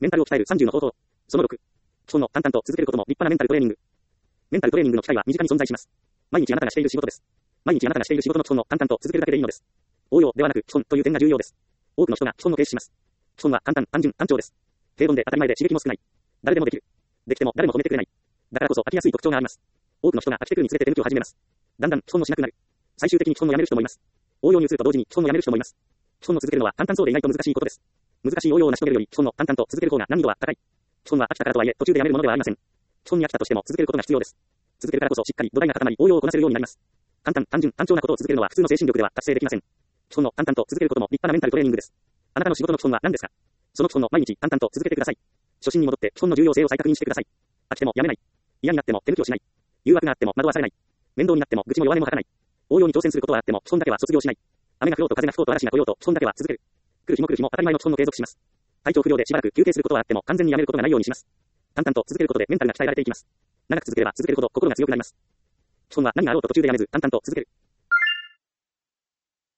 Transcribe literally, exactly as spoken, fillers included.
メンタルを鍛えるさんじゅうの方法。そのろく。基本の淡々と続けることも立派なメンタルトレーニング。メンタルトレーニングの機会は身近に存在します。毎日あなたがしている仕事です。毎日あなたがしている仕事の基本の淡々と続けるだけでいいのです。応用ではなく基本という点が重要です。多くの人が基本を軽視します。基本は簡単、単純、単調です。平凡で当たり前で刺激も少ない。誰でもできる。できても誰も褒めてくれない。だからこそ飽きやすい特徴があります。多くの人が飽きてくるにつれて手抜きを始めます。だんだん基本もしなくなる。最終的に基本をやめる人もいます。応用に移ると同時に基本をやめる人もいます。基本を続けるのは簡単そうで意外と難しいことです。難しい応用を成し遂げるより基本を淡々と続ける方が難易度は高い。基本は飽きたからとはいえ途中でやめるものではありません。基本に飽きたとしても続けることが必要です。続けるからこそしっかり土台が固まり応用をこなせるようになります。簡単、単純、単調なことを続けるのは普通の精神力では達成できません。基本を淡々と続けることも立派なメンタルトレーニングです。あなたの仕事の基本は何ですか？その基本を毎日淡々と続けてください。初心に戻って基本の重要性を再確認してください。飽きてもやめない。嫌になっても手抜きをしない。誘惑があっても惑わされない。面倒になっても愚痴も弱音も吐かない。応用に挑戦することはあっても基本だけは卒業しない。雨が降ろうと風が吹こうと嵐が来ようと基本だけは続ける。来る日も来る日も当たり前の基本を継続します。体調不良でしばらく休憩することはあっても完全にやめることがないようにします。淡々と続けることでメンタルが鍛えられていきます。長く続ければ続けるほど心が強くなります。基本は何があろうと途中でやめず淡々と続ける。